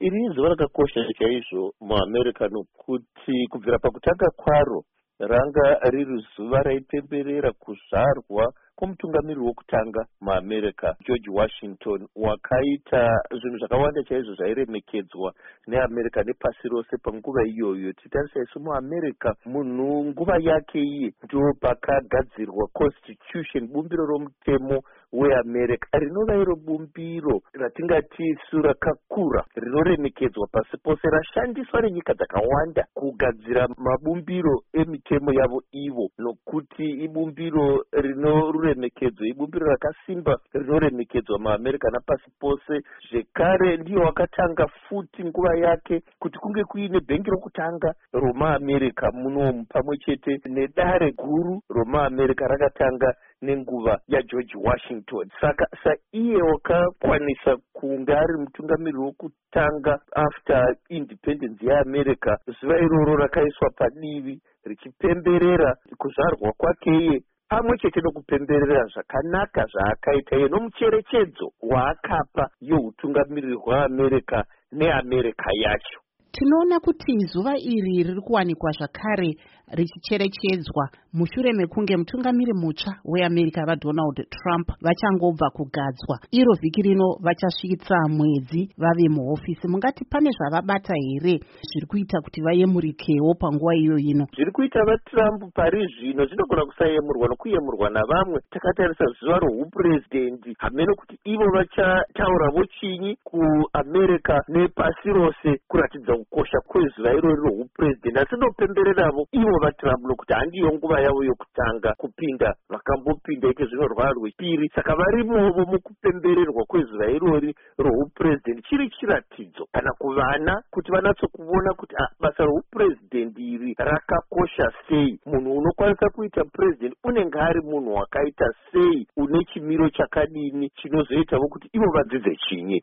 iri zuva rakakosha chaizvo muamerica nokuti kubvira pakutanga kwaro ranga riri zuva raipemberera kuzvarwa kwomutungamiriri wokutanga muamerica George Washington, wakaita zvinhu zvakawanda chaizvo zvairemekedzwa neamerica nepasi rose panguva iyoyo. Titarisa isu muamerica, munhu nguva yake iye ndo pakagadzirwa constitution, bumbiro romutemo weamerica, rinova iro bumbiro ratingati isu rakakura rinoremekedzwa pasi pose, rashandiswa nenyika dzakawanda kugadzira mabumbiro emitemo yavo ivo, nokuti ibumbiro rinoremekedzwa, ibumbiro rakasimba rinoremekedzwa muamerica napasi pose. Zvekare ndiyo wakatanga futi nguva yake kuti kunge kuine bhengi rokutanga romuamerica munomu, pamwe chete nedare guru romuamerica rakatanga nenguva yaGeorge Washington. Saka iye wakakwanisa kunge ari mutungamiriri wokutanga after independence yeAmerica. Zuva iroro rakaiswa padivi richipemberera kuzvarwa kwake iye, pamwe chete nokupemberera zvakanaka zvaakaita iye nomucherechedzo waakapa youtungamiriri hwaAmerica neAmerica yacho. Tinoona kuti zuva iri riri kuwanikwa zvakare richicherechedzwa mushure mekunge mutungamiri mutsva weAmerica vaDonald Trump vachangobva kugadzwa. Iro vhiki rino vachasvitsa mwedzi vave muhofisi. Mungati pane zvavabata here zviri kuita kuti vayemurikewo panguva iyo ino? Zviri kuita vaTrump pari zvino zvinogona kusayemurwa nokuyemurwa navamwe. Takatarisa zuva rohupurezidendi, hamene kuti ivo vachataurawo chinyi kuAmerica nepasi rose kuratidza kukosha kwezuva irori rohupurezidendi, asi ndopembereravo ivo vaTrump nokuti handiyo nguva yavo yokutanga kupinda, vakambopinda ike zvino rwava rwechipiri. Saka varimovo mukupembererwa kwezuva irori rohupurezidendi. Chiri chiratidzo kana kuvana kuti vanatsokuona kuti basa rohupurezidendi iri rakakosha sei. Munhu unokwanisa kuita purezidendi unenge ari munhu wakaita sei, une chimiro chakadini, chinozoitavo kuti ivo vadzidze chinyi.